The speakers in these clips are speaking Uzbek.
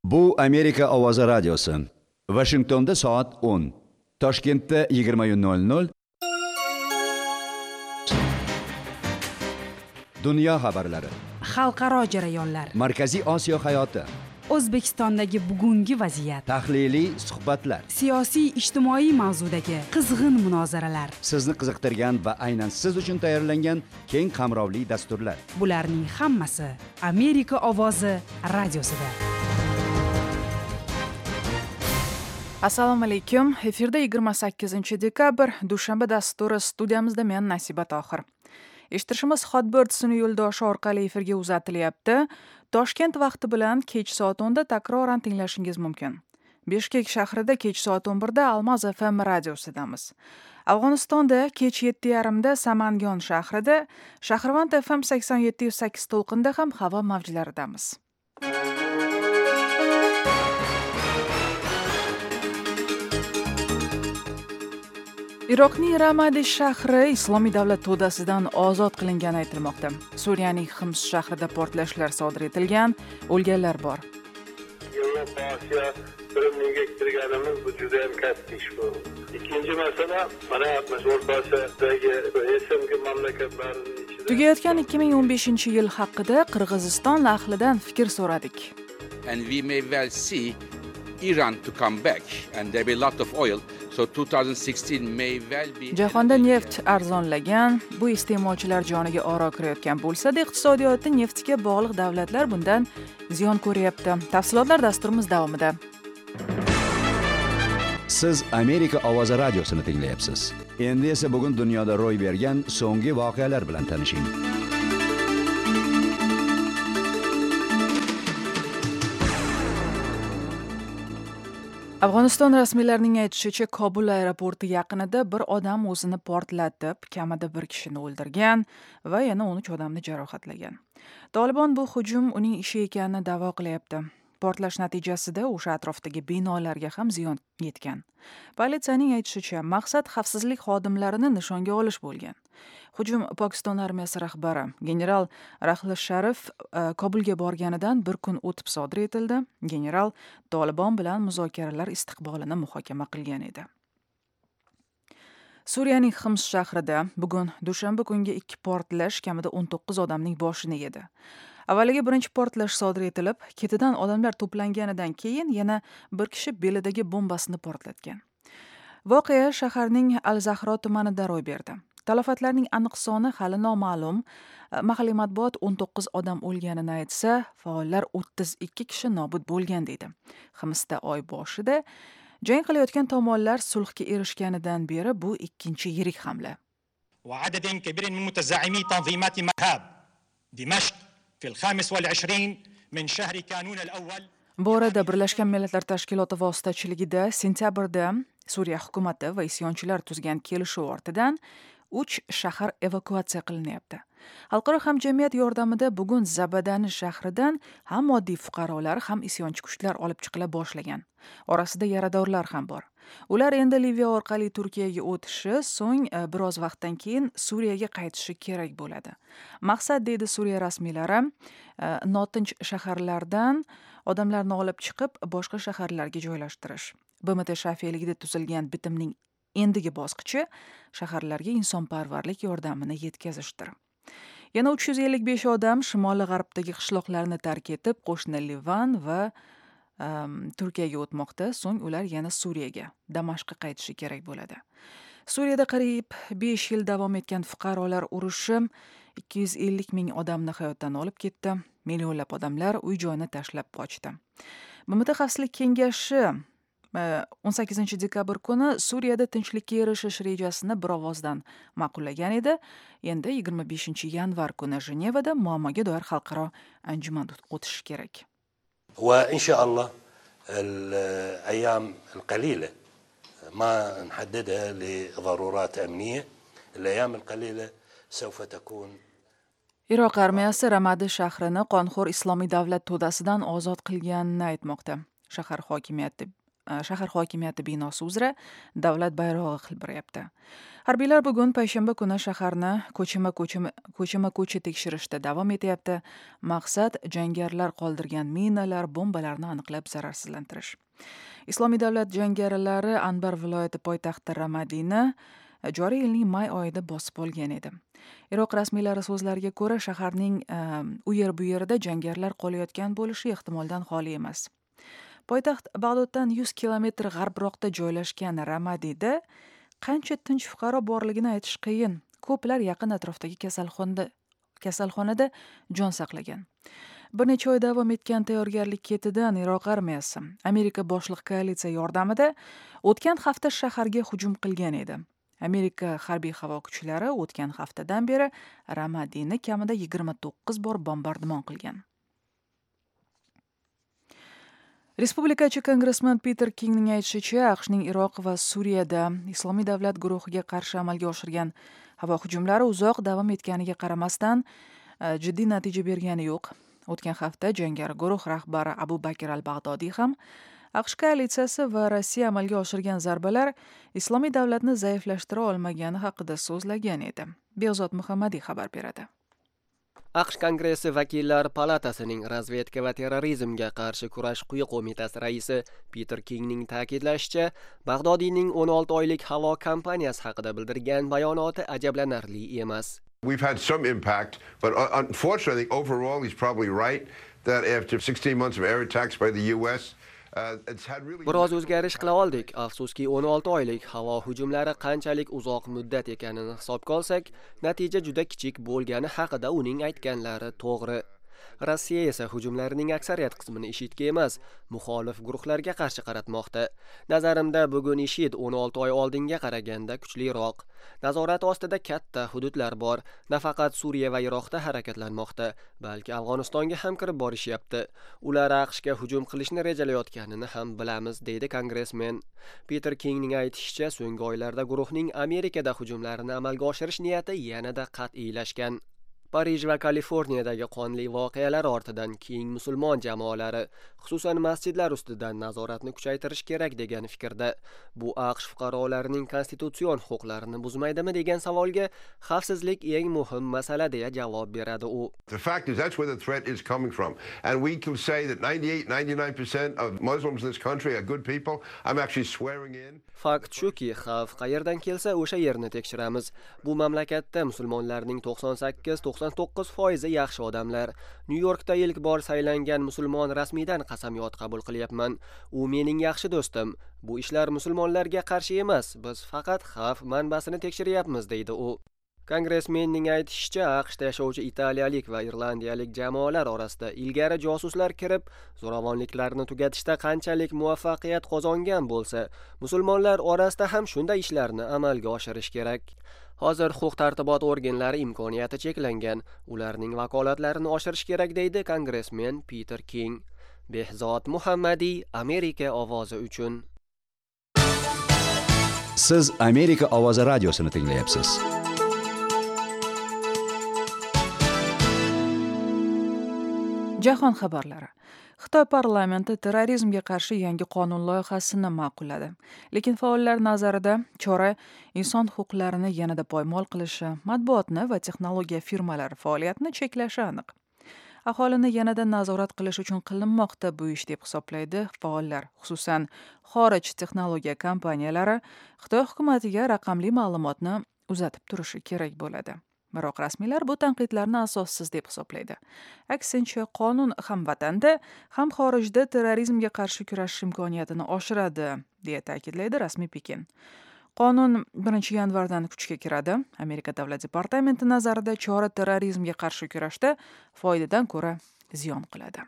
Bu Amerika Ovozi radiosi. Washingtonda soat 10, Toshkentda 20:00. Dunyo xabarlari. Xalqaro jarayonlar. Markaziy Osiyo hayoti. O'zbekistondagi bugungi vaziyat. Tahliliy suhbatlar. Siyosiy ijtimoiy mavzudagi qizg'in munozaralar. Sizni qiziqtirgan va aynan siz uchun tayyorlangan keng qamrovli dasturlar. Bularning hammasi Amerika Ovozi radiosida. Assalomu alaykum. Efirda 28-dekabr dushanba dasturi, studiyamizda men Nasiba Tohir. Eshittirishimiz Hotbird sun'iy yo'ldoshi orqali efirga uzatilyapti. Toshkent vaqti bilan kech soat 10da takroran tinglashingiz mumkin. Bishkek shahrida kech soat 11da Almaz FM radiosidamiz. Afg'onistonda kech 7:30da Samangon shahrida, Shahrivand FM 87.8 to'lqinda ham havo mavjlaridamiz. Iroqning Ramadi shahri Islomiy davlat to'dasidan ozod qilingani aytilmoqda. Suriyaning Hims shahrida portlashlar sodir etilgan, o'lganlar bor. Yevropa Osiyo birimligiga kirganimiz bu juda ham katta ish bu. Ikkinchi masala, mana O'rta Osiyodagi esimki mamlakatlarning ichida Tugayotgan 2015-yil haqida Qirg'iziston ahlidan fikr so'radik. And we may well see Iran to come back and there will be a lot of oil. So 2016 may well be. Jahonda neft arzonlagan, bu iste'molchilar joniga oro kirayotgan bo'lsa-da, iqtisodiyotda neftga bog'liq davlatlar bundan ziyon ko'ryapti. Tafsilotlar dasturimiz davomida. Siz Amerika Ovozi radiosini tinglayapsiz. Endi esa bugun dunyoda ro'y bergan so'nggi voqealar bilan tanishing. Afg'oniston rasmiylarining aytishicha, Kobul aeroporti yaqinida bir odam o'zini portlatib, kamida bir kishini o'ldirgan va yana 13 odamni jarohatlagan. Tolibon bu hujum uning ishi ekanini da'vo qilyapti. Portlash natijasida o'sha atrofdagi binolarga ham ziyon yetgan. Politsiyaning aytishicha, maqsad xavfsizlik xodimlarini nishonga olish bo'lgan. Hujum Pokiston armiyasi rahbari general Rahli Sharif Kobulga borganidan bir kun o'tib sodir etildi. General Tolibon bilan muzokaralar istiqbolini muhokama qilgan edi. Suriyaning Hims shahrida bugun dushanba kungi 2 portlash kamida 19 odamning boshini yedi. Avvaliga birinchi portlash sodir etilib, ketidan odamlar to'planganidan keyin yana bir kishi belidagi bombasini portlatgan. Voqea shaharning Al-Zahro tumanida ro'y berdi. Talofatlarning aniq soni hali noma'lum. Mahalliy matbuot 19 odam o'lganini aytsa, faollar 32 kishi nobud bo'lgan deydi. Himsda oy boshida jang qilayotgan tomonlar sulhga erishganidan beri bu ikkinchi yirik hamla. وعدد كبير من متزعمي تنظيمات مهاب دمشق في 25 من شهر كانون الأول. Bu orada Birlashgan Millatlar Tashkiloti vositachiligida sentabrda Suriya hukumati va isyonchilar tuzgan kelishuv ortidan 3 shahar evakuatsiya qilinyapti. Xalqaro hamjamiyat yordamida bugun Zabadani shahridan ham moddiy fuqarolar, ham isyonchi kuchlar olib chiqila boshlagan. Orasida yaradorlar ham bor. Ular endi Liviya orqali Turkiyaga o'tishi, so'ng biroz vaqtdan keyin Suriyaga qaytishi kerak bo'ladi. Maqsad, deydi Suriya rasmiylari, notinch shaharlardan odamlarni olib chiqib boshqa shaharlarga joylashtirish. BMT shafiyligida tuzilgan bitimning endigi bosqichi shaharlarga insonparvarlik yordamini yetkazishdir. Yana 355 odam shimoliy g'arbdagi qishloqlarni tark etib, qo'shni Livan va Turkiyaga o'tmoqda, so'ng ular yana Suriyaga, Damashqqa qaytishi kerak bo'ladi. Suriyada qariyb 5 yil davom etgan fuqarolar urushi 250 ming odamni hayotdan olib ketdi. Millionlab odamlar uy-joyini tashlab qochdi. BMT Xavfsizlik kengashi 18-dekabr kuni Suriyada tinchlikka erishish rejasini bir ovozdan ma'qullagan edi. Endi 25-yanvar kuni Jenevada muammoga doir xalqaro anjuman o'tishi kerak. وإن شاء الله الأيام القليلة ما نحددها لضرورات أمنية الأيام القليلة سوف تكون. Iroq armiyasi Ramadi shahrini qonxo'r Islomiy davlat to'dasidan ozod qilganini aytmoqda. Shahar hokimiyati shahar hokimiyati binosi uzra davlat bayrog'i hilpirayapti. Harbiylar bugun payshanba kuni shaharni ko'chma-ko'cha tekshirishda davom etyapti. Maqsad jangarilar qoldirgan minalar, bombalarni aniqlab zararsizlantirish. Islomiy davlat jangarilari Anbar viloyati poytaxti Ramadini joriy yilning may oyida bosib olgan edi. Iroq rasmiylari so'zlariga ko'ra, shaharning u yer bu yerida jangarilar qolayotgan bo'lishi ehtimoldan xoli emas. Poytaxt Bag'doddan 100 kilometr g'arbroqda joylashgan Ramadida qancha tinch fuqaro borligini aytish qiyin. Ko'plar yaqin atrofdagi kasalxonada jon saqlagan. Bir necha oy davom etgan tayyorgarlik ketidan Iroq armiyasi Amerika boshliq koalitsiya yordamida o'tgan hafta shaharga hujum qilgan edi. Amerika harbiy havo kuchlari o'tgan haftadan beri Ramadini kamida 29 bor bombardimon qilgan. Respublikachi kongressmen Peter Kingning aytishicha, AQShning Iroq va Suriyada Islomiy davlat guruhiga qarshi amalga oshirgan havo hujumlari uzoq davom etganiga qaramasdan jiddiy natija bergani yo'q. O'tgan hafta jangari guruh rahbari Abu Bakr al-Bag'dodiy ham AQSh koalitsiyasi va Rossiya amalga oshirgan zarbalar Islomiy davlatni zaiflashtira olmagani haqida so'zlagan edi. Behzod Muhammadiy xabar beradi. AQSh Kongressi Vakillar palatasining razvedka va terrorizmga qarshi kurash quyi qo'mitasi raisi Peter Kingning ta'kidlashicha, Bag'dodiyning 16 oylik havo kampaniyasi haqida bildirgan bayonoti ajablanarli emas. We've had some impact, but unfortunately, overall, he's probably right that after 16 months of air attacks by the U.S., biroz o'zgarish qila oldik. Afsuski 16 oylik havo hujumlari qanchalik uzoq muddat ekanini hisobga olsak, natija juda kichik bo'lgani haqida uning aytganlari to'g'ri. Rossiya esa hujumlarning aksariyat qismini IShIDga emas, muxolif guruhlarga qarshi qaratmoqda. Nazarimda bugun IShID 16 oy oldinga qaraganda kuchliroq. Nazorat ostida katta hududlar bor. Nafaqat Suriya va Iroqda harakatlanmoqda, balki Afg'onistonga ham kirib borishyapti. Ular AQShga hujum qilishni rejalayotganini ham bilamiz, deydi kongressmen. Peter Kingning aytishicha, so'nggi oylarda guruhning Amerikada hujumlarini amalga oshirish niyati yanada qat'iylashgan. Parij va Kaliforniyadagi qonli voqealar ortidan keng musulmon jamoalari, xususan masjidlar ustidan nazoratni kuchaytirish kerak degan fikrda. Bu AQSh fuqarolarining konstitutsion huquqlarini buzmaydimi degan savolga xavfsizlik eng muhim masala deya javob beradi u. The fact is that's where the threat is coming from. And we can say that 98-99% of Muslims in this country are good people. I'm actually swearing in. Fakt shuki, xavf qayerdan kelsa o'sha yerni tekshiramiz. Bu mamlakatda musulmonlarning 98-99% yaxshi odamlar. New Yorkda ilk bor saylangan musulmon rasmiydan qasamyod qabul qilyapman. U mening yaxshi do'stim. Bu ishlar musulmonlarga qarshi emas, biz faqat xavf manbasini tekshiryapmiz, deydi u. Kongressmenning aytishicha, AQShda yashovchi italiyalik va irlandiyalik jamoalar orasida ilgari josuslar kirib, zo'ravonliklarni tugatishda qanchalik muvaffaqiyat qozongan bo'lsa, musulmonlar orasida ham shunday ishlarni amalga oshirish kerak. Hozir huquq-tartibot organlari imkoniyati cheklangan, ularning vakolatlarini oshirish kerak, deydi kongressmen Peter King. Behzod Muhammadiy, Amerika ovozi uchun. Siz Amerika ovozi radiosini tinglayapsiz. Jahon xabarlari. Xitoy parlamenti terrorizmga qarshi yangi qonun loyihasini ma'qulladi. Lekin faollar nazarida chora inson huquqlarini yanada poymol qilishi, matbuotni va texnologiya firmalari faoliyatini cheklashi aniq. Aholini yanada nazorat qilish uchun qilinmoqda bu ish deb hisoblaydi faollar. Xususan, xorij texnologiya kompaniyalari Xitoy hukumatiga raqamli ma'lumotni uzatib turishi kerak bo'ladi. Biroq rasmiylar bu tanqidlarni asossiz deb hisoblaydi. Aksincha, qonun ham vatanda, ham xorijda terrorizmga qarshi kurashish imkoniyatini oshiradi, deya ta'kidlaydi rasmiy Pekin. Qonun 1 yanvardan kuchga kiradi. Amerika davlat departamenti nazarida chora terrorizmga qarshi kurashda foydadan ko'ra ziyon qiladi.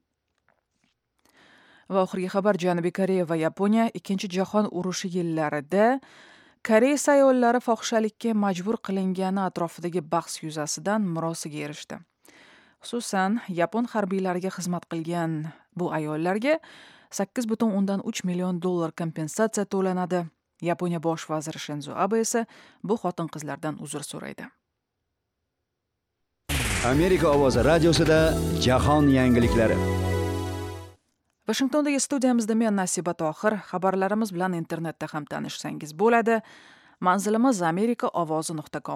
Va oxirgi xabar, Janubiy Koreya va Yaponiya 2-jahon urushi yillarida Koreys ayollari fohishalikka majbur qilingani atrofidagi bahs yuzasidan murosiga erishdi. Xususan, yapon harbiylariga xizmat qilgan bu ayollarga $8.3 million kompensatsiya to'lanadi. Yaponiya bosh vaziri Shinzo Abe esa bu xotin-qizlardan uzr so'raydi. Amerika ovozi radiosida jahon yangiliklari. Washingtondagi studiyamizda men Nasiba Tohir. Xabarlarimiz bilan internetda ham tanishsangiz bo'ladi. Manzilimiz amerikaovozi.com.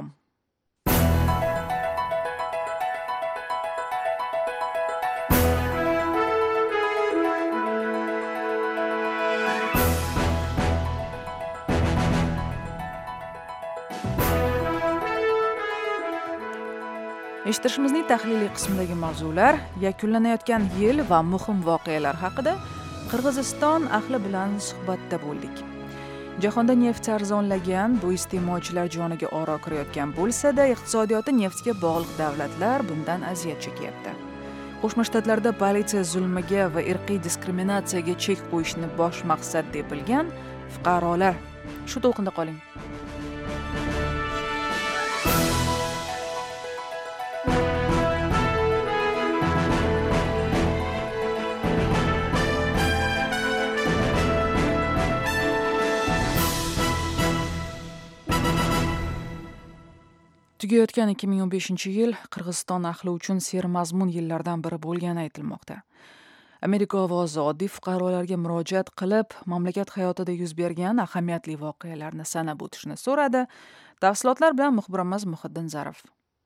Eshitishimizning tahliliy qismidagi mavzular yakunlanayotgan yil va muhim voqealar haqida Qirg'iziston ahli bilan suhbatda bo'ldik. Jahonda neft arzonlagan, bu iste'molchilar joniga oro kirayotgan bo'lsa-da, iqtisodiyoti neftga bog'liq davlatlar bundan aziyat chekyapti. Qo'shma Shtatlarda politsiya zulmiga va irqiy diskriminatsiyaga chek qo'yishni bosh maqsad deb bilgan fuqarolar. Shu to'lqinda qoling. Tugayotgan 2015-yil Qirg'iziston ahli uchun sermazmun yillardan biri bo'lgani aytilmoqda. Amerika ovozi oddiy fuqarolarga murojaat qilib, mamlakat hayotida yuz bergan ahamiyatli voqealarni sanab o'tishni so'radi. Tafsilotlar bilan muxbirimiz Muhiddin Zarif.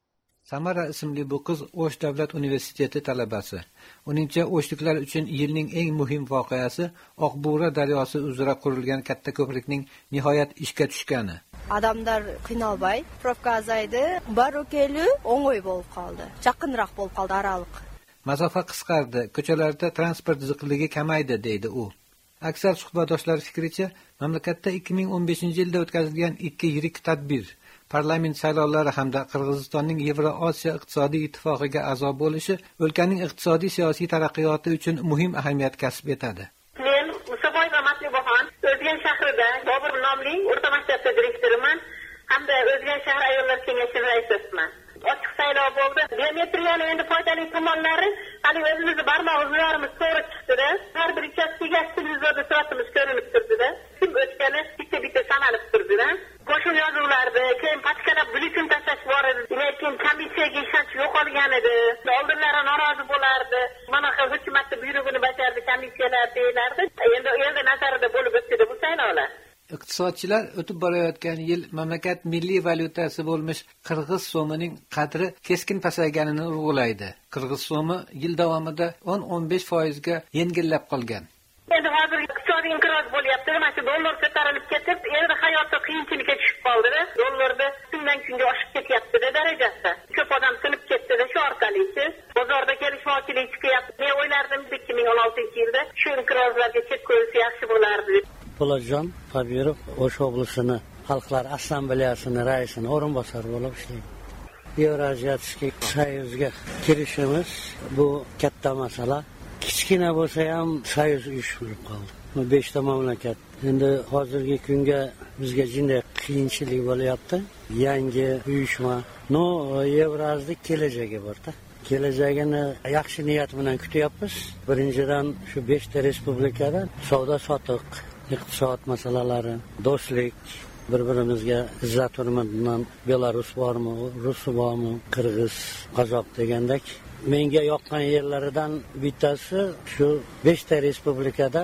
Samara ismli bu qiz O'sh davlat universiteti talabasi. Uningcha, o'shliklar uchun yilning eng muhim voqeasi Oqbura daryosi uzra qurilgan katta ko'prikning nihoyat ishga tushgani. Adamlar qiynalmay, probka azaydi, barokeli o'ng'oy bo'lib qoldi. Yaqinroq bo'lib qoldi araliq. Masofa qisqardi, ko'chalarda transport ziqligi kamaydi, deydi u. Aksar suhbatdoshlar fikricha, mamlakatda 2015-yilda o'tkazilgan ikki yirik tadbir, parlament saylovlari hamda Qirg'izistonning Yevroosiyo iqtisodiy ittifoqiga a'zo bo'lishi o'lkaning iqtisodiy siyosiy taraqqiyoti uchun muhim ahamiyat kasb etadi. Men Musaboyeva Matluboxon, O'zgan shahrida Bobur nomli o'rta maktabda direktoriman hamda O'zgan shahar ayollar kengashining raisiman. Ochiq saylov bo'ldi. Biometriyani endi foydali tomonlari hali o'zimizni barmoq-izlarimiz to'g'ri chiqdi-da. Har bir uchastkaga televizorda suratimiz ko'rinib turdi-da. Kim o'tgani bitta sanalib turdi-da. Qo'shimcha yozuvlarda, keyin pachkalab blyutin tashlash bor edi. Lekin komissiyaga ishonch yo'qolgan edi. Oldinlari norozi bo'lardi. Mana hukumatning buyrug'ini bajardi komissiyalar deylardi. Endi nazarida bo'lib o'tdi bu saylovlar. Iqtisodchilar o'tib borayotgan yil mamlakat milliy valyutasi bo'lmish qirg'iz so'mining qadri keskin pasayganini urg'ulaydi. Qirg'iz so'mi yil davomida 10-15% ga yengillab qolgan. Endi hozir iqtisodiy inqiroz bo'lyapti. Mana shu dollar ko'tarilib ketib, endi hayotda qiyinchilikka tushib qoldi-da. Dollarda kundan kunga oshib ketyapti-da darajasi. Ko'p odam sinib ketdi-da shu orqali. Bozorda kelishmovchilik chiqyapti. Men o'ylardim 2016-yilda shu inqirozlarga chek qo'yilsa yaxshi bo'lardi. Po'latjon Qodirov O'sh oblasini xalqlar assambleyasini raisini o'rinbosari bo'lib ishlaydi. Yevrasiyatik soyuzga kirishimiz bu katta masala. Kichkina bo'lsa ham soyuz uyushtirib qoldi. 5 ta mamlakat. Endi hozirgi kunga bizga jinday qiyinchilik bo'lyapti. Yangi uyushma, Yevraziyalik kelajagi bor-da. Kelajagini yaxshi niyat bilan kutyapmiz. Birinchidan shu 5 ta respublikada savdo-sotiq, iqtisod masalalari, do'stlik, bir-birimizga izzat hurmat bilan Belarus bormi, Rus bormi, Qirg'iz, Qozoq degandek. Menga yoqqan yerlaridan bittasi shu 5 ta respublikada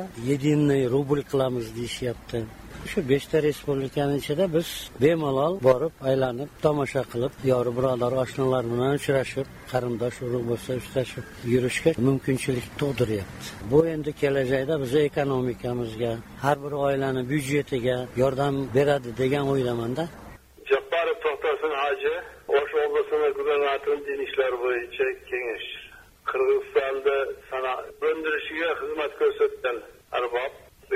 7 rubl qilamiz deyishyapti. Shu 5 ta respublikaning ichida biz bemalol borib, aylanib, tomosha qilib, yori birodar oshnalar bilan uchrashib, qarindosh urug' bo'lsa uchrashib yurishga mumkinchilik tug'diryapti. Bu endi kelajakda bizning ekonomikamizga, har bir oilaning byudjetiga yordam beradi degan o'ylamanda. Jabbarov To'xtasin Hoji, O'sh oblasining gubernatori din ishlari bo'yicha kengash. Qirg'izistonda sanoat o'ndirishiga xizmat ko'rsatgan arbob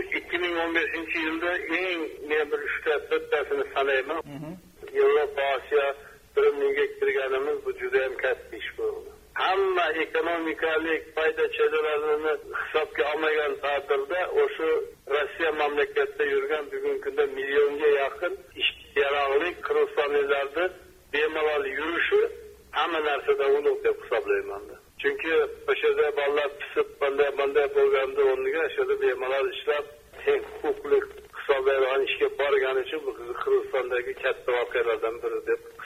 2015-yilda eng men bir 3-4tasini sanayman. Yevropa, Osiyo birimiga kirganimiz bu juda ham katta ish bo'ldi. Hamma ekonomikalik foyda chegaralarni hisobga olmagan taqdirda o'sha Rossiya mamlakatida yurgan bugungi kunda millionga yaqin ishyaroqli qirg'izistonliklarni bemalol yurishi hamma narsada ulug' deb hisoblayman. Chunki o'shada bolalar pisib bunday bo'lganda o'rniga o'shada bemalol ishlab teng huquqli hisoblaydigan ishga borgani uchun bu Qirg'izistondagi katta voqealardan biri deb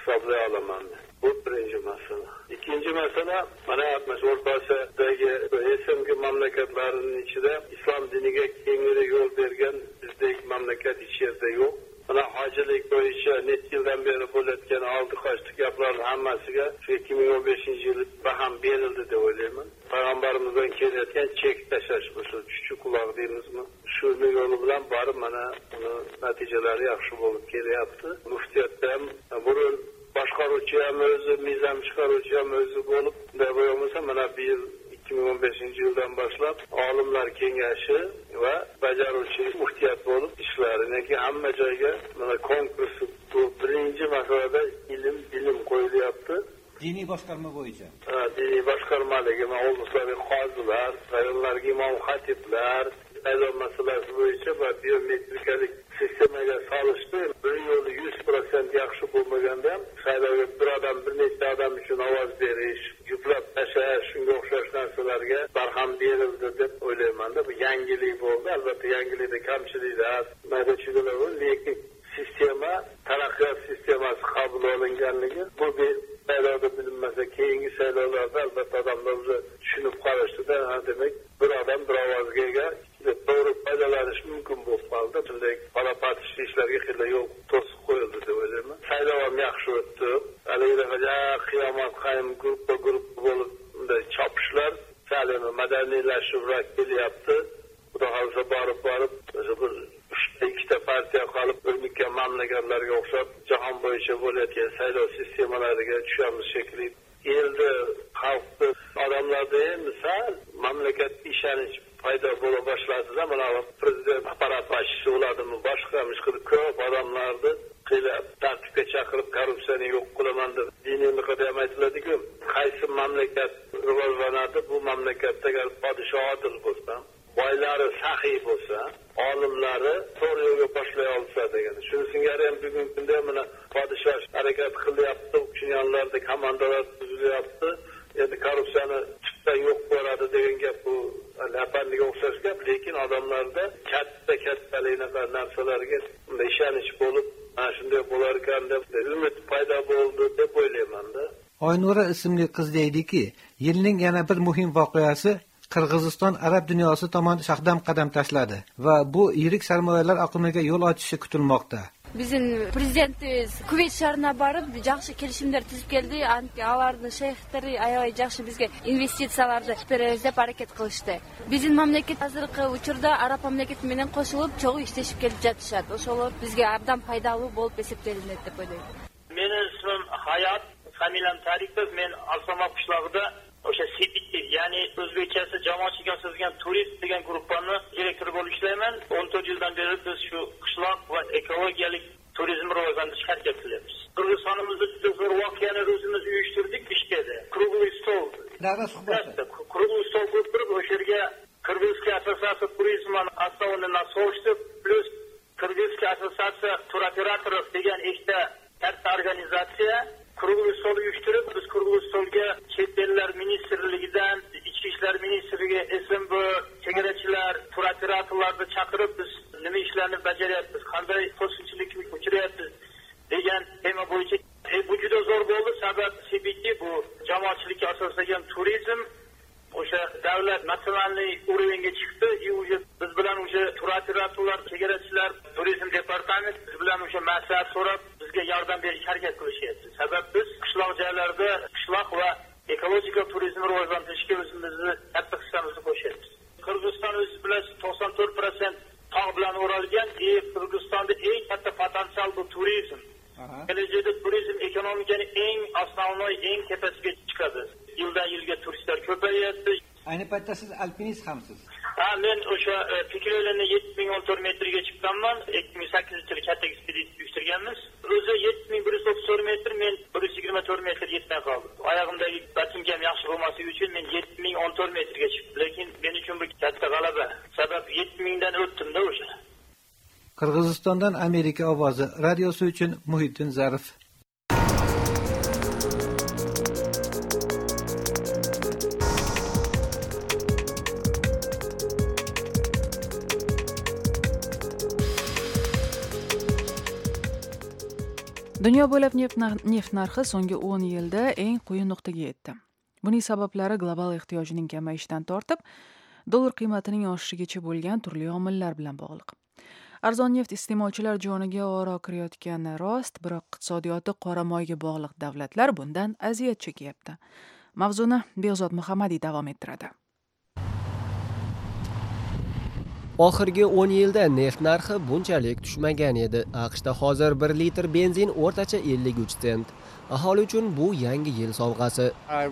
hisoblay olaman. Bu birinchi masala. İkinci masala, mana O'rta Osiyodagi esimki mamlakatlarining ichida islom diniga kengroq yo'l bergan bizdek mamlakat hech yerda yo'q. Mana hojilik bo'yicha necha yildan beri bo'layotgan oldi qochdik gaplarning hammasiga 2015-yil baham berildi deb o'ylayman. Payg'ambarimizdan kelayotgan chek tashlash bo'lsa, chuchuk quloq deymizmi? Shuni yo'li bilan borib mana uni natijalari yaxshi bo'lib kelyapti. Muftiyatda ham burun boshqaruvchi ham o'zi, mizam chiqaruvchi ham o'zi bo'lib, bunday bo'lmasa mana bu yil 2015-yildan boshlab olimlar kengashi va bajaruvchi muftiyat bo'lib ishlarini hamma joyga mana konkurs bu birinchi masalada ilm bilim qo'yilyapti. Diniy boshqarma bo'yicha. Diniy boshqarmaligi, oldimizda qozilar, ayollarga imom xatiblar, saylov masalasi bo'yicha va biometrikalik sistemaga solishdi. Bir yo'li 100% yaxshi bo'lmaganda ham saylovga bir odam bir nechta odam uchun ovoz berish, yuklab tashlash, shunga o'xshash narsalarga barham berildi deb o'ylayman-da. Bu yangilik bo'ldi. Albatta yangilikda kamchiliklar, mayda-chuydalar bor, lekin sistema, taraqqiyot sistemasi qabul olinganligi bu saylovda bilinmasa, keyingi saylovlarda albatta odamlar o'zi tushunib qolishdi-da, demak bir odam bir ovozga ega to'g'ri foydalanish mumkin bo'lib qoldi. Shunday palapatisht ishlarga xilla yo'l to'sib qo'yildi deb o'ylayman. Saylov ham yaxshi o'tdi. Haligacha qiyomat qaym guruh bo'lib bunday chopishlar salimi madaniylashibroq kelyapti. Xudo xolisa borib bir ikkita partiya qolib o'lgan mamlakatlarga o'xshab jahon bo'yicha bo'layotgan saylov sistemalariga tushamiz shekilli. Elda xalqni odamlarda misal mamlakat ishonish paydo bo'la boshladi-da, mana prezident apparat boshchisi bo'ladimi, boshqamish qilib ko'p odamlarni qilib tartibga chaqirib korrupsiyani yo'q qilaman deb diniylikda ham aytiladi-ku. Qaysi mamlakat rivojlanadi, bu mamlakatda agar podshoh odil bo'lsa, boylari saxiy bo'lsa, olimlari to'g'ri yo'lga boshlay olsa degan. Shuni singari ham bugungi kunda mana podshoh harakat qilyapti, uchinyanlarda komandalar tuzilyapti. Endi korrupsiyani chiqdan yo'q bo'ladi degan gap bu lapandiga o'xshash gap, lekin odamlarda katta narsalarga ishonish bo'lib, mana shunday bo'lar ekan deb umid paydo bo'ldi deb o'ylayman-da. Oynura ismli qiz deydiki, yilning yana bir muhim voqeasi Qirg'iziston arab dunyosi tomon shahdam qadam tashladi va bu yirik sarmoyalar oqimiga yo'l ochishi kutilmoqda. Bizim prezidentimiz Kuveyt shahrına barib, yaxshi kelishimlar tuzib keldi. Alarning shayxlari ayoy yaxshi bizga investitsiyalarni beramiz deb harakat qilishdi. Bizim mamlakat hozirgi uchurda arab mamlakati bilan qo'shilib, cho'g'u ishlashib kelib jatishadi. O'shalar bizga abdan foydali bo'lib hisoblanadi deb o'ylayman. Mening ismim Hayot, familiyam Tarikov. Men Alsama qishlog'ida o'sha CPT, ya'ni o'zbekchasi jamoatchilik asoslangan turist degan guruhning direktori bo'lib ishlayman. 14 yildan beri biz shu qishloq va ekologiyalik turizmni rivojlantirishga harakat qilyapmiz. Qirg'izistonimizda juda zo'r voqeani o'zimiz uyushtirdik Bishkekda. Круглый стол. Davra suhbati. Круглый стол o'tirib, o'sha yerga Qirg'izcha assotsiatsiya turizmi основаны на сообществе плюс Qirg'izcha assotsiatsiya turoperatorov degan ikkita katta organizatsiya Kruglый stol uyushtirib, biz Kruglый stolga chet ellar ministrligidan, ichki ishlar ministrligi, SMB, chegarachilar, turoperatorlarni chaqirib biz nima ishlarni bajaryapmiz, qanday to'sqinchilikni ko'chiryapmiz degan tema bo'yicha bu juda zo'r bo'ldi. Sabab CBT bu jamoatchilikka asoslangan turizm o'sha davlat nasionalniy уровеньga chiqdi. Biz bilan o'sha turoperatorlar, chegarachilar, turizm departamenti biz bilan o'sha maslahat so'rab bizga yordam berishga harakat qilishyapti. Sabab biz qishloq joylarda qishloq va ekologik turizmni rivojlantirishga o'zimizni katta hissamizni qo'shyapmiz. Qirg'iziston o'zi bilan 94% tog' bilan o'ralgan, Qirg'izistonda eng katta potensial bu turizm. Kelajakda turizm ekonomikaning eng asosiy, eng tepasiga chiqadi. Yildan yilga turistlar ko'payadi. Ayni paytda siz alpinist hamsiz. Men o'sha Fikirlarni 7014 metrga chiqqanman. 2008-yil katta ekspeditsiya uyushtirganmiz. O'zi 7134 metr, men 124 metr yetmay qoldim. Oyog'imdagi batimga yaxshi bo'lmasligi uchun men 7014 metrga chiqdim. Lekin men uchun bu katta g'alaba. Sabab 7000 dan o'tdim-da o'sha. Qirg'izistondan Amerika ovozi radiosi uchun Muhiddin Zarif. Dunyo bo'ylab neft narxi so'nggi 10 yilda eng quyi nuqtaga yetdi. Buning sabablari global ehtiyojning kamayishidan tortib, dollar qiymatining oshishigacha bo'lgan turli omillar bilan bog'liq. Arzon neft iste'molchilar joniga oro kirayotgani rost, biroq iqtisodiyoti qora moyga bog'liq davlatlar bundan aziyat chekyapti. Mavzuni Behzod Muhammadiy davom ettiradi. Oxirgi 10 yilda neft narxi bunchalik tushmagan edi. AQShda hozir 1 litr benzin o'rtacha 53 sent. Aholi uchun bu yangi yil sovg'asi.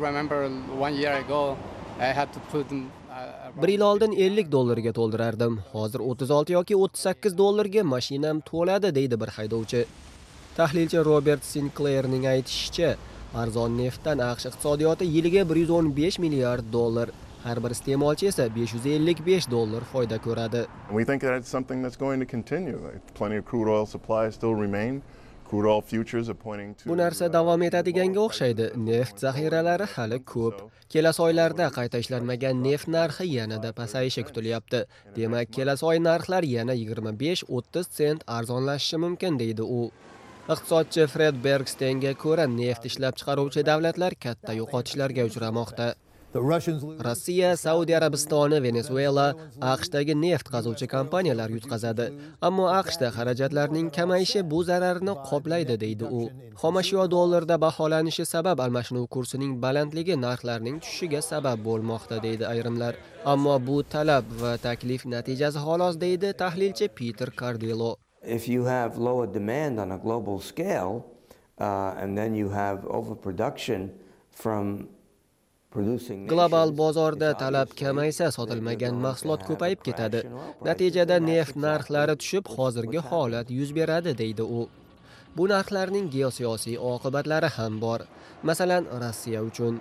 Bir yil oldin 50 dollarga to'ldirardim. Hozir 36 yoki 38 dollarga mashinam to'ladi, deydi bir haydovchi. Tahlilchi Robert Sinclairning aytishicha, arzon neftdan AQSh iqtisodiyoti yiliga 115 milliard dollar, har bir iste'molchi esa 555 dollar foyda ko'radi. We think that's something that's going to continue. Plenty of crude oil supply still remain. Crude oil futures are pointing to Bu narsa davom etadiganga o'xshaydi. Neft zaxiralari hali ko'p. Kelasi oylarda qayta ishlanmagan neft narxi yanada pasayishi kutilyapti. Demak, kelasi oy narxlar yana 25-30 sent arzonlashishi mumkin, deydi u. Iqtisodchi Fred Bergstenga ko'ra, neft ishlab chiqaruvchi davlatlar katta yo'qotishlarga uchramoqda. Rossiya, Saudiya Arabistoni, Venezuela AQShdagi neft qazuvchi kompaniyalar yutqazadi. Ammo AQShda xarajatlarning kamayishi bu zararni qoplaydi, deydi u. Xomashyo dollarda baholanishi sabab almashinuv kursining balandligi narxlarning tushishiga sabab bo'lmoqda, deydi ayrimlar. Ammo bu talab va taklif natijasi xolos, deydi tahlilchi Peter Cardillo. If you have lower demand on a global scale, and then you have overproduction from global bozorda talab kamaysa, sotilmagan mahsulot ko'payib ketadi. Natijada neft narxlari tushib, hozirgi holat yuz beradi, deydi u. Bu narxlarning geosiyosiy oqibatlari ham bor. Masalan, Rossiya uchun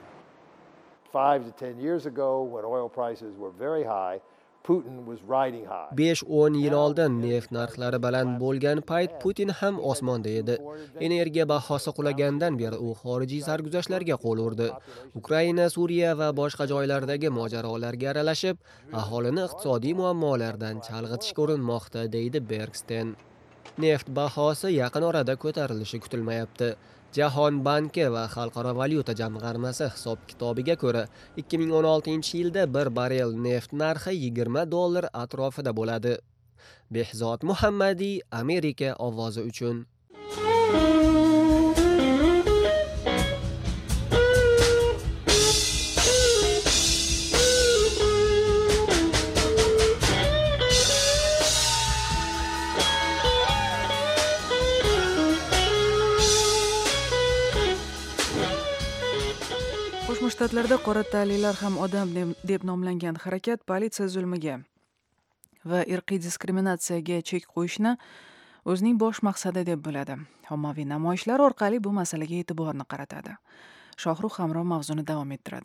5 to 10 years ago when oil prices were very high, Putin was riding high. 5-10 yil oldin neft narxlari baland bo'lgan payt Putin ham osmonda edi. Energiya bahosi qulagandan beri u xorijiy sarguzashtlarga qo'l urdi. Ukraina, Suriya va boshqa joylardagi mojarolarga aralashib, aholini iqtisodiy muammolardan chalg'itishga urinmoqda, deydi Bergsten. Neft bahosi yaqin orada ko'tarilishi kutilmayapti. Jahon banki va Xalqaro valyuta jamg'armasi hisob-kitobiga ko'ra, 2016-yilda bir barrel neft narxi 20 dollar atrofida bo'ladi. Behzod Muhammadiy, Amerika ovozi uchun. Shtatlarda qora tanlilar ham odam deb nomlangan harakat politsiya zulmiga va irqiy diskriminatsiyaga chek qo'yishni o'zining bosh maqsadi deb biladi. Ommaviy namoyishlar orqali bu masalaga e'tiborni qaratadi. Shohrux Hamro mavzuni davom ettiradi.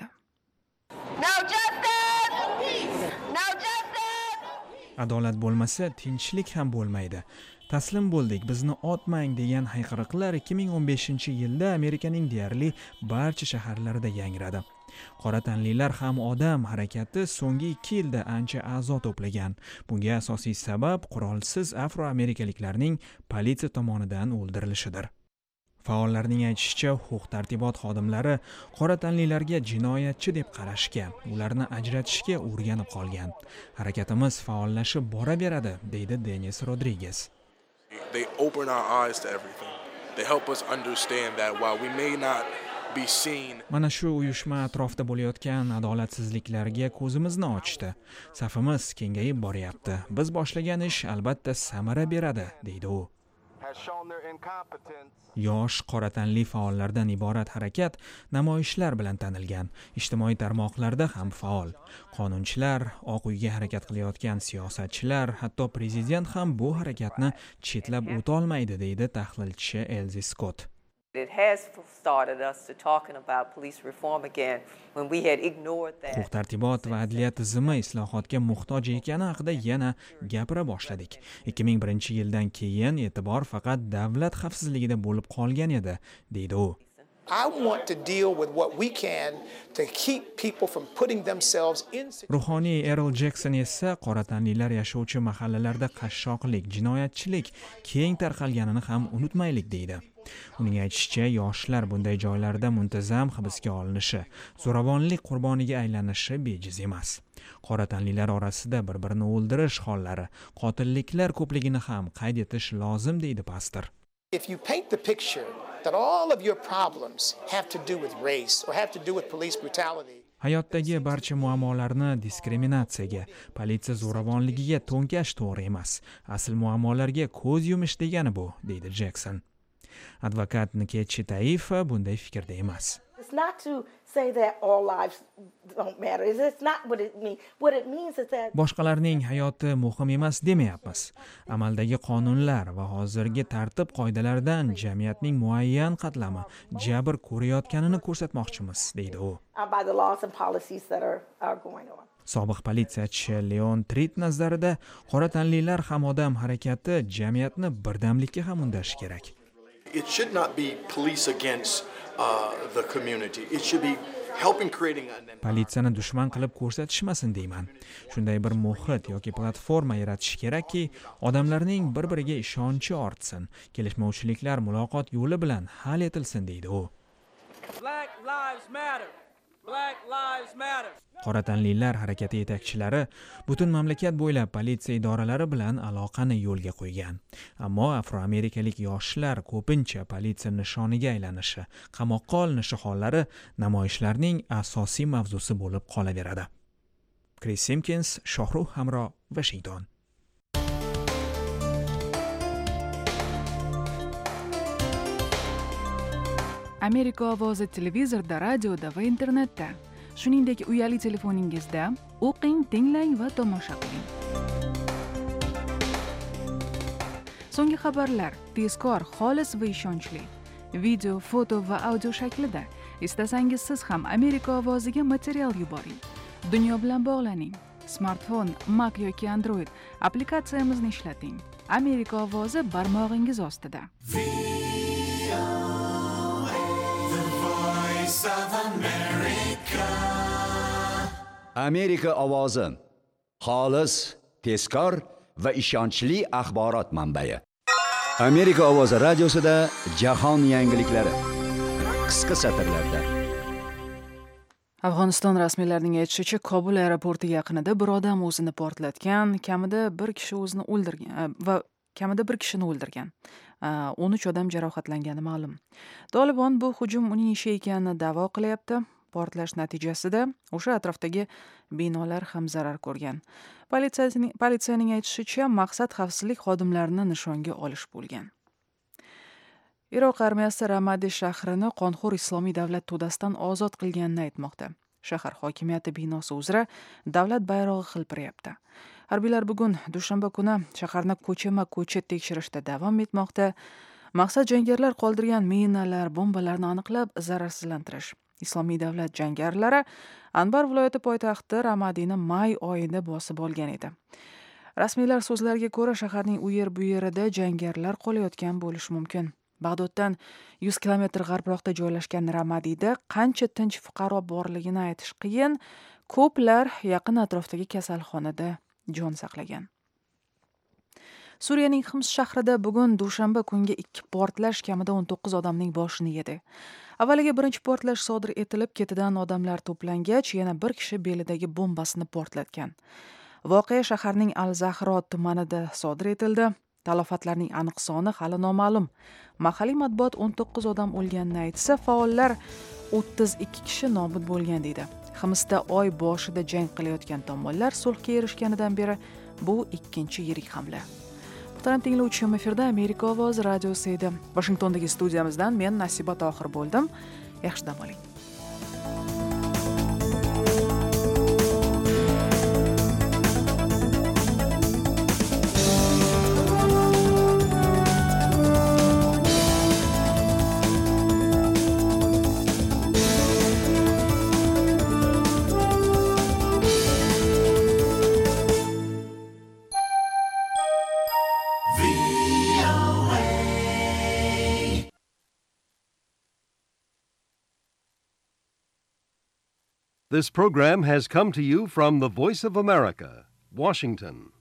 Adolat bo'lmasa, tinchlik ham bo'lmaydi. Taslim bo'ldik, bizni otmang degan hayqiriqlar 2015-yilda Amerikaning deyarli barcha shaharlarida yangradi. Qora tanlilar ham odam harakati so'nggi 2 yilda ancha a'zo to'plagan. Bunga asosiy sabab qurolsiz afroamerikaliklarning politsiya tomonidan o'ldirilishidir. Faollarning aytishicha, huquq-tartibot xodimlari qora tanlilarga jinoyatchi deb qarashga, ularni ajratishga o'rganib qolgan. Harakatimiz faollashib boraveradi, deydi Denis Rodriguez. They open our eyes to everything. They help us understand that while we may not be seen. Mana shu uyushma atrofida bo'layotgan adolatsizliklarga ko'zimizni ochdi. Safimiz kengayib boryapti. Biz boshlagan ish albatta samara beradi, deydi u. Yosh qora tanli faollardan iborat harakat namoyishlar bilan tanilgan. Ijtimoiy tarmoqlarda ham faol. Qonunchilar, Oq uyga harakat qilayotgan siyosatchilar, hatto prezident ham bu harakatni chetlab o'ta olmaydi, deydi tahlilchi Elzi Scott. It has started us to talking about police reform again when we had ignored that. Huquq-tartibot va adliya tizimi islohotga muhtoj ekani haqida yana gapira boshladik. 2001-yildan keyin e'tibor faqat davlat xavfsizligida bo'lib qolgan edi, deydi u. I want to deal with what we can to keep people from putting themselves in. Ruhoniy Errol Jackson esa qora tanlilar yashovchi mahallalarda qashshoqlik, jinoyatchilik keng tarqalganini ham unutmaylik deydi. Uning aytishicha, yoshlar bunday joylarda muntazam hibsga olinishi, zo'ravonlik qurboniga aylanishi bejiz emas. Qora tanlilar orasida bir-birini o'ldirish hollari, qotilliklar ko'pligini ham qayd etish lozim deydi pastor. If you paint the picture that all of your problems have to do with race or have to do with police brutality. Hayotdagi barcha muammolarni diskriminatsiyaga, politsiya zo'ravonligiga to'nkash to'g'ri emas. Asl muammolarga ko'z yumish degani bu, deydi Jackson. Advokat Nkechi Taifa bunday fikrda emas. It's not to say that all lives don't matter. It's not what it means. What it means is that Boshqalarning hayoti muhim emas demayapmiz. Amaldagi qonunlar va hozirgi tartib qoidalardan jamiyatning muayyan qatlami jabr ko'rayotganini ko'rsatmoqchimiz, deydi u. by the laws and policies that are going on. Sobiq politsiyachi Leon Trit nazarida qora tanlilar ham odam harakati jamiyatni birdamlikka ham undashi kerak. It should not be police against the community. It should be helping creating Politsiyani dushman qilib ko'rsatishmasin deyman. Shunday bir muhit yoki platforma yaratish kerakki, odamlarning bir-biriga ishonchi ortsin, kelishmovchiliklar muloqot yo'li bilan hal etilsin, deydi u. Black lives matter. Black lives matter. Qora tanlilar harakati yetakchilari butun mamlakat bo'ylab politsiya idoralari bilan aloqani yo'lga qo'ygan. Ammo afroamerikalik yoshlar ko'pincha politsiya nishoniga aylanishi, qamoqqa olinishi hollari namoyishlarning asosiy mavzusi bo'lib qolaveradi. Chris Simpkins, Shohruh Hamro, Washington. Amerika ovozi televizorda, radioda va internetda. Shuningdek, uyali telefoningizda o'qing, tinglang va tomosha qiling. So'nggi xabarlar tezkor, xolis va ishonchli. Video, foto va audio shaklida. Istasangiz siz ham Amerika ovoziga material yuboring. Dunyo bilan bog'laning. Smartfon, Mac yoki Android applikatsiyamizni ishlating. Amerika ovozi barmog'ingiz ostida. Amerika ovozi xolis, tezkor va ishonchli axborot manbai. Amerika ovozi radiosida jahon yangiliklari qisqa satrlarda. Afg'oniston rasmiylarining aytishicha, Kobul aeroporti yaqinida bir odam o'zini portlatgan, kamida bir kishi o'zini o'ldirgan va kamida bir kishini o'ldirgan. 13 odam jarohatlangani ma'lum. Tolibon bu hujum uning ishi ekanini da'vo qilyapti. Portlash natijasida o'sha atrofdagi binolar ham zarar ko'rgan. Politsiyaning aytishicha, maqsad xavfsizlik xodimlarini nishonga olish bo'lgan. Iroq armiyasi Ramadi shahrini qonxo'r islomiy davlat to'dasidan ozod qilganini aytmoqda. Shahar hokimiyati binosi uzra davlat bayrog'i hilpiryapti. Harbiylar bugun dushanba kuni shaharni ko'chama-ko'cha tekshirishda davom etmoqda. Maqsad jangarilar qoldirgan minalar, bombalarni aniqlab zararsizlantirish. Islomiy davlat jangarilari Anbar viloyati poytaxti Ramadini may oyida bosib olgan edi. Rasmiylar so'zlariga ko'ra, shaharning u yer bu yerida jangarilar qolayotgan bo'lishi mumkin. Bag'doddan 100 kilometr g'arbroqda joylashgan Ramadida qancha tinch fuqaro borligini aytish qiyin. Ko'plar yaqin atrofdagi kasalxonada jon saqlagan. Suriyaning Hims shahrida bugun dushanba kunga 2 portlash kamida 19 odamning boshini yedi. Avvaliga birinchi portlash sodir etilib, ketidan odamlar to'plangach, yana bir kishi belidagi bombasini portlatgan. Voqea shaharning Al-Zahro tumanida sodir etildi. Talofatlarning aniq soni hali noma'lum. Mahalliy matbuot 19 odam o'lganini aytsa, faollar 32 kishi nobud bo'lgan deydi. Himsda oy boshida jang qilayotgan tomonlar sulhga erishganidan beri bu ikkinchi yirik hamla. Muhtaram tinglovchi, efirda Amerika ovozi radiosi edi. Washingtondagi studiyamizdan men Nasiba Tohir bo'ldim. Yaxshi dam oling. This program has come to you from the Voice of America, Washington.